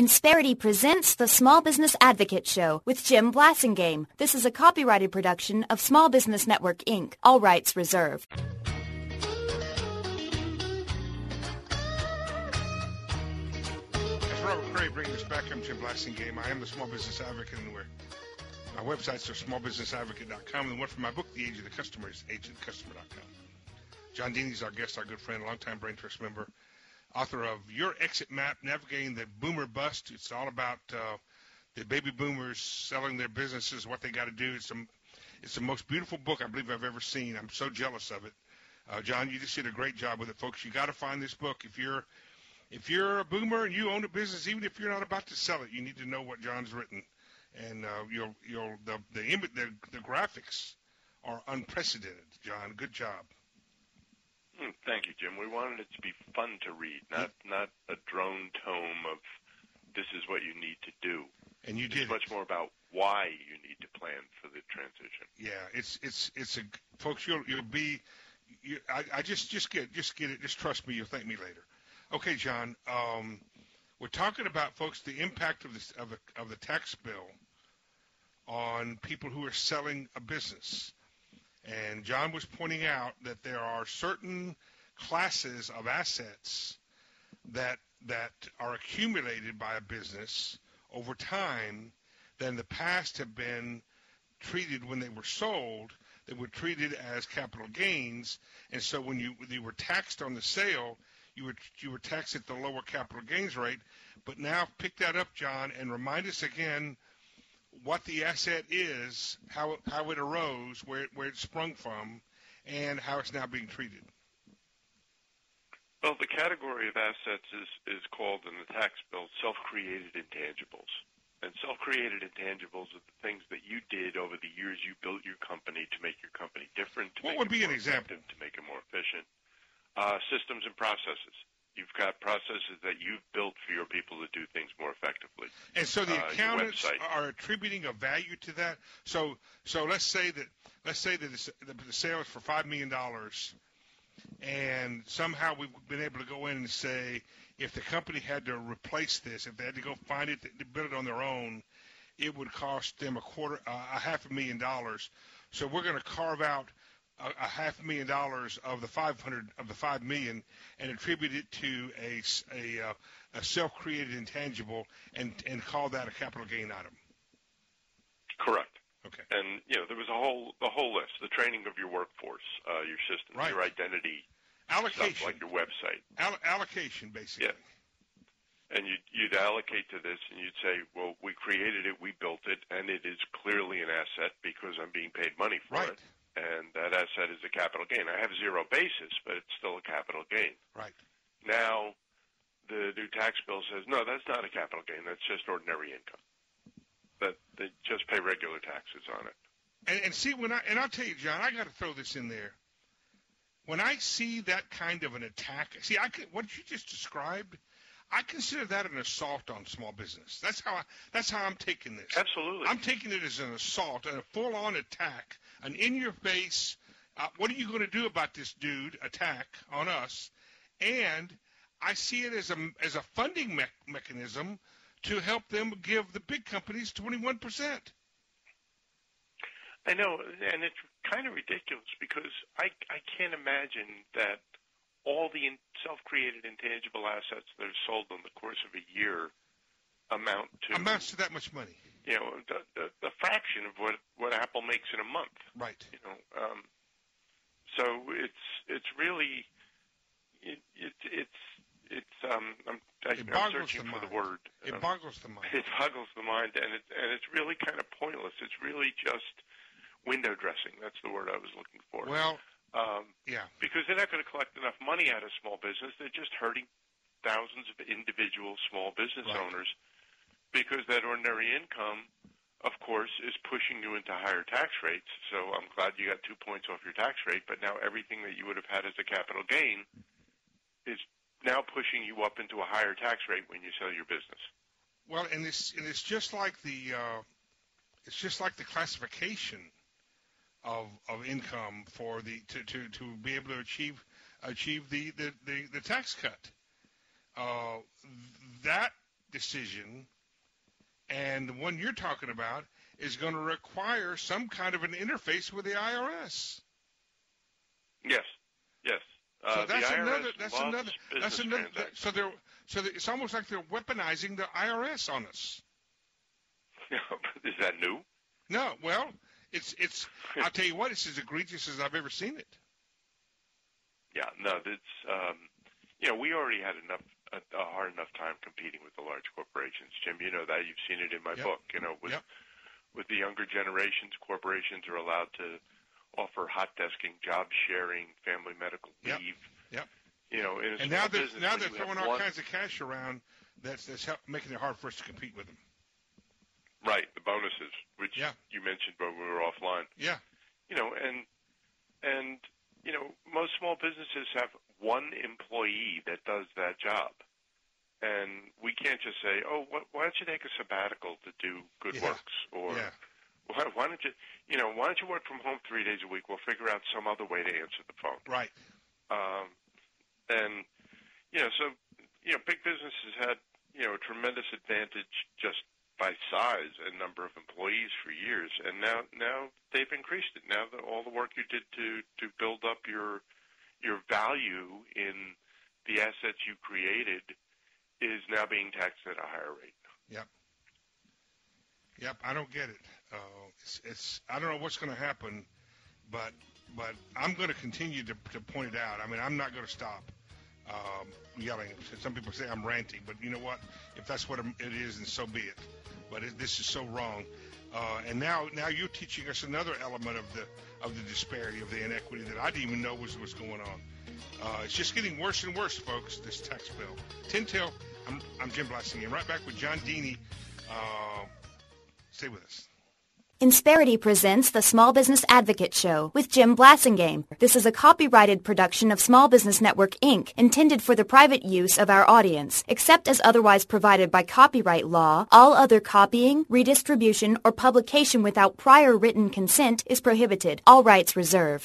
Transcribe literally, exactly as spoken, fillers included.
Insperity presents the Small Business Advocate Show with Jim Blasingame. This is a copyrighted production of Small Business Network, Incorporated. All rights reserved. As Robert Cray brings us back, I'm Jim Blasingame. I am the Small Business Advocate, and we're, my websites are small business advocate dot com, and the one from my book, The Age of the Customer, is age of the customer dot com. John Deeney is our guest, our good friend, longtime Brain Trust member, author of Your Exit Map, Navigating the Boomer Bust. It's all about uh, the baby boomers selling their businesses, what they got to do. It's, a, it's the most beautiful book I believe I've ever seen. I'm so jealous of it. Uh, John, you just did a great job with it, folks. You got to find this book. If you're if you're a boomer and you own a business, even if you're not about to sell it, you need to know what John's written. And uh, you'll you'll the the, the the graphics are unprecedented. John, good job. Mm, thank you, Jim. We wanted it to be fun to read, not not a drone tome of this is what you need to do. And you it's did. It's much more about why you need to plan for the transition. Yeah, it's it's it's a folks. You'll you'll be. You, I, I just just get just get it. Just trust me. You'll thank me later. Okay, John. Um, we're talking about, folks, the impact of this of the of the tax bill on people who are selling a business. And John was pointing out that there are certain classes of assets that that are accumulated by a business over time that in the past have been treated when they were sold, they were treated as capital gains. And so when you, when you were taxed on the sale, you were you were taxed at the lower capital gains rate. But now pick that up, John, and remind us again what the asset is, how it, how it arose, where it, where it sprung from, and how it's now being treated. Well, the category of assets is, is called in the tax bill self-created intangibles. And self-created intangibles are the things that you did over the years you built your company to make your company different, to what make would it be more an example? effective, to make it more efficient. Uh, systems and processes. You've got processes that you've built for your people to do things more effectively. And so the uh, accountants are attributing a value to that. So, so let's say that let's say that the sale is for five million dollars, and somehow we've been able to go in and say, if the company had to replace this, if they had to go find it, to build it on their own, it would cost them a quarter, uh, a half a million dollars. So we're going to carve out A, a half million dollars of the five hundred of the five million and attribute it to a a, uh, a self-created intangible and and call that a capital gain item. Correct. Okay. And you know there was a whole the whole list: the training of your workforce, uh, your systems, right. your identity, allocation, stuff like your website, All- allocation, basically. Yeah. And you'd, you'd allocate to this, and you'd say, well, we created it, we built it, and it is clearly an asset because I'm being paid money for right. it. And that asset is a capital gain. I have zero basis, but it's still a capital gain. Right. Now, the new tax bill says, no, that's not a capital gain. That's just ordinary income. That they just pay regular taxes on it. And, and see, when I and I'll tell you, John, I got to throw this in there. When I see that kind of an attack, see, I can, what you just described, I consider that an assault on small business. That's how I, that's how I'm taking this. Absolutely. I'm taking it as an assault, a full-on attack, an in-your-face, uh, what are you going to do about this dude attack on us? And I see it as a, as a funding me- mechanism to help them give the big companies twenty-one percent. I know, and it's kind of ridiculous because I, I can't imagine that all the in self-created intangible assets that are sold in the course of a year amount to amounts to that much money. You know, the, the, the fraction of what, what Apple makes in a month. Right. You know, um, so it's it's really it, it it's it's um I'm, I, it I'm searching the for mind. the word. It um, boggles the mind. It boggles the mind, and it and it's really kind of pointless. It's really just window dressing. That's the word I was looking for. Well. Um, yeah. Because they're not going to collect enough money out of small business. They're just hurting thousands of individual small business right. owners because that ordinary income, of course, is pushing you into higher tax rates. So I'm glad you got two points off your tax rate, but now everything that you would have had as a capital gain is now pushing you up into a higher tax rate when you sell your business. Well, and it's, and it's just like the uh, it's just like the classification of of income for the to, to, to be able to achieve achieve the, the, the, the tax cut. Uh, that decision, and the one you're talking about is going to require some kind of an interface with the I R S. Yes, yes. Uh, so that's the another. I R S That's loves another. That's business another. transactions. So they're. So they, it's almost like they're weaponizing the I R S on us. Is that new? No. Well, it's it's. I'll tell you what. It's as egregious as I've ever seen it. Yeah. No. That's. Um, you know, we already had enough a, a hard enough time competing with the large corporations, Jim. You know that. You've seen it in my Yep. book. You know, with Yep. with the younger generations, corporations are allowed to offer hot desking, job sharing, family medical Yep. leave. Yep. You know, in a And small now they're business, now when they're you throwing have all one, kinds of cash around. That's that's help, making it hard for us to compete with them. right, the bonuses, which Yeah. you mentioned when we were offline. Yeah. You know, and and you know, most small businesses have one employee that does that job, and we can't just say, "Oh, wh- why don't you take a sabbatical to do Good Yeah. Works?" Or Yeah. why, why don't you, you know, why don't you work from home three days a week? We'll figure out some other way to answer the phone. Right. Um, and you know, so you know, big businesses had you know a tremendous advantage just by size and number of employees for years, and now now they've increased it. Now that all the work you did to to build up your your value in the assets you created is now being taxed at a higher rate. Yep. Yep. I don't get it. Uh, it's, it's I don't know what's going to happen, but but I'm going to continue to to point it out. I mean, I'm not going to stop um, yelling. Some people say I'm ranting, but you know what? If that's what it is, then so be it. But it, this is so wrong. Uh, and now, now you're teaching us another element of the of the disparity, of the inequity that I didn't even know was was going on. Uh, it's just getting worse and worse, folks. This tax bill. Tintel, I'm I'm Jim Blassingame. Right back with John Deeney. Uh, stay with us. Insperity presents the Small Business Advocate Show with Jim Blassingame. This is a copyrighted production of Small Business Network, Incorporated, intended for the private use of our audience. Except as otherwise provided by copyright law, all other copying, redistribution, or publication without prior written consent is prohibited. All rights reserved.